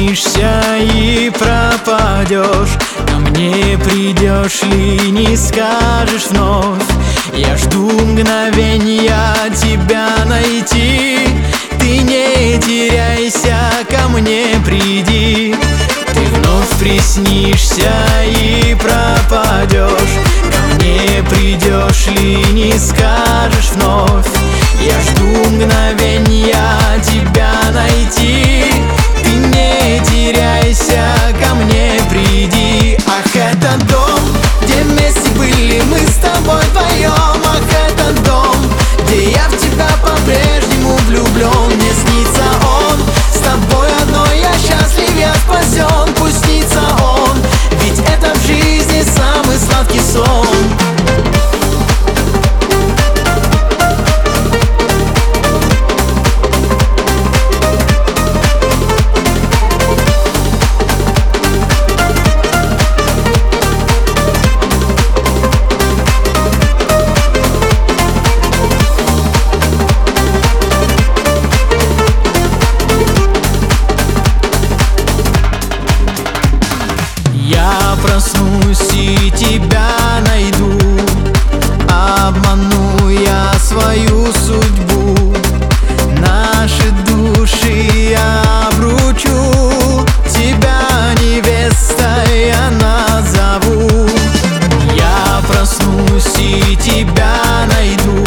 приснишься и пропадешь. Ко мне придешь ли, не скажешь вновь. Я жду мгновенья тебя найти. Ты не теряйся, ко мне приди. Ты вновь приснишься и пропадешь. Ко мне придешь ли, не скажешь вновь. Я жду мгновенья тебя найти. Ты не теряйся, ко мне приди. Ах, это дом, где вместе были мы с тобой вдвоем. Ах, это дом, где я в тебя по-прежнему влюблен. Мне снится он, с тобой одной я счастлив, я спасен. Пусть снится он, ведь это в жизни самый сладкий сон. Проснусь и тебя найду. Обману я свою судьбу. Наши души я обручу. Тебя невестой я назову. Я проснусь и тебя найду.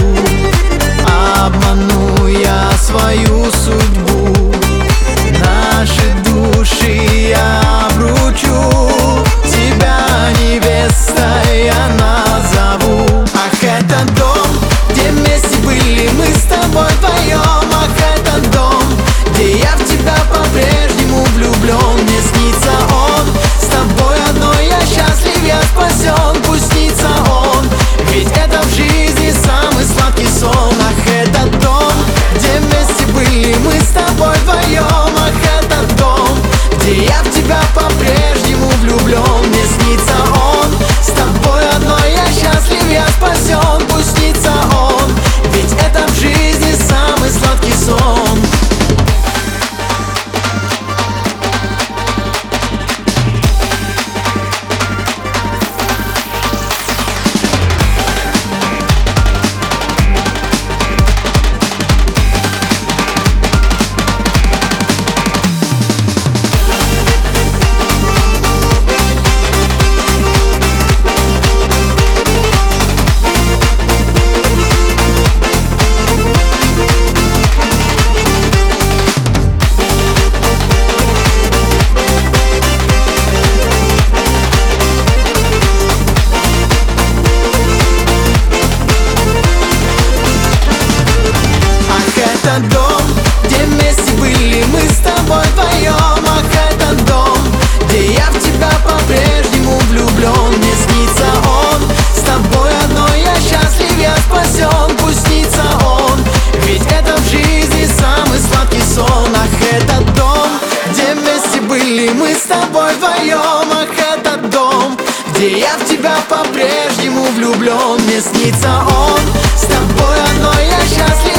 Обману я свою судьбу. Наши души я обручу. Невестой я назову. Ах, это дом, где вместе были мы с тобой вдвоем. Ах, это дом, где я в тебя по-прежнему влюблен. Мне снится он, с тобой одной я счастлив, я спасен. Пусть снится он, ведь это в жизни самый сладкий сон. Ах, это дом, где вместе были мы с тобой вдвоем. Ах, это дом, где я в тебя по-прежнему влюблен. Мне снится он, с тобой одной я счастлив, я спасен. Пусть снится он, ведь это в жизни самый сладкий сон. Это дом, где вместе были мы с тобой вдвоем. Ах, это дом, где я в тебя по-прежнему влюблен. Мне снится он, с тобой одной я счастлив, я спасен. Пусть снится он, ведь это в жизни самый сладкий сон. Ах, это дом, где вместе были мы с тобой вдвоем. Ах, это дом, где я в тебя по-прежнему влюблен. Мне снится он, с тобой одной я счастлив.